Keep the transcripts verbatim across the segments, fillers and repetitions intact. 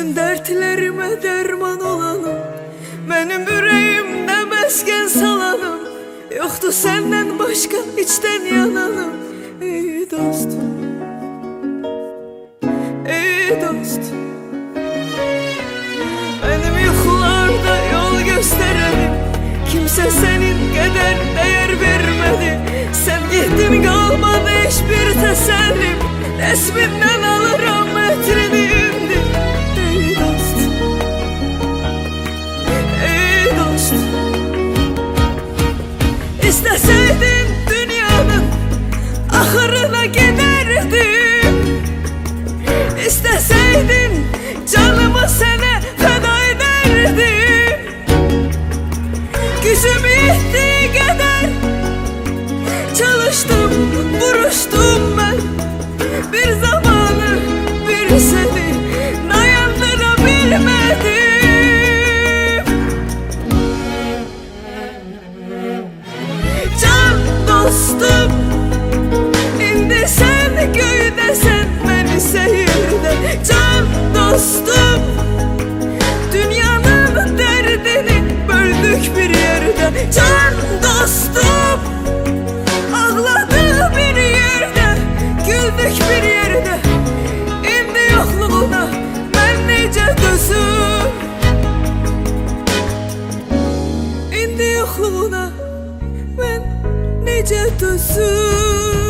bütün dertlerime derman olanım, benim yüreğimde mesken salanım. Yoktu senden başka içten yananım. Ey dost, ey dost, benim yuxularda yol gösterelim, kimse senin kadar değer vermedi. Sen gittin, kalmadı hiçbir tesellim, resminden alırım metrini indi. Ey dost, ey dost, İsteseydin dünyanın ahırına giderdim, İsteseydin canımı sana feda ederdim. Gücüm yettiği kadar çalıştım, vuruştum ben. Bir zamanı bir seni dayandırabilmedim. Can dostum, indi sen köyde, sen beni seyirde. Can dostum, dünyanın derdini böldük bir yerde. Can dostum, ağladı bir yerde, güldük bir yerde. İndi yokluğuna ben nece dözüm, İndi yokluğuna ben nece dözüm.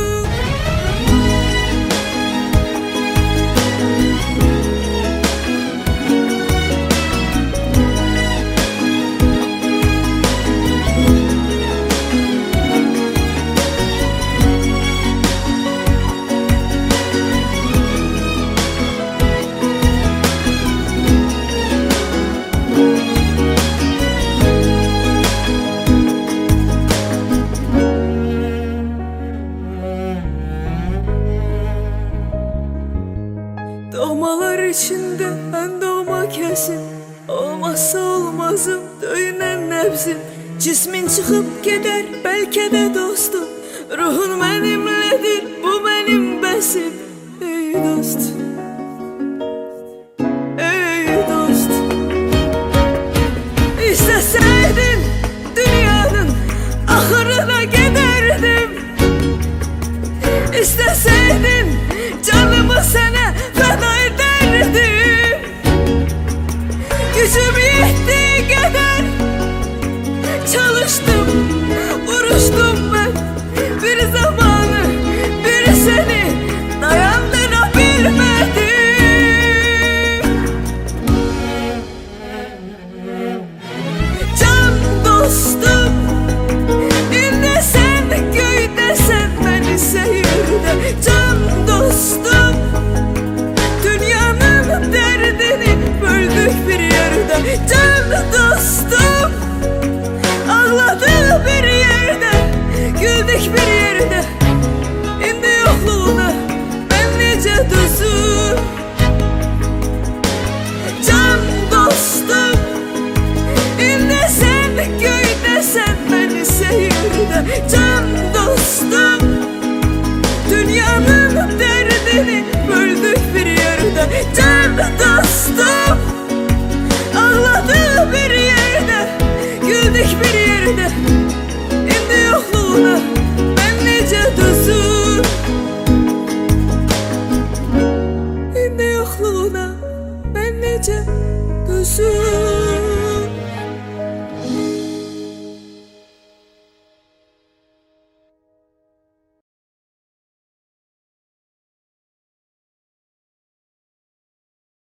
Doğmalar içinde ben doğma kesin, olmazsa olmazım döyünen nebzim. Cismin çıkıp gider belki de dostum, ruhun benimledir, bu benim besim. Ey dost,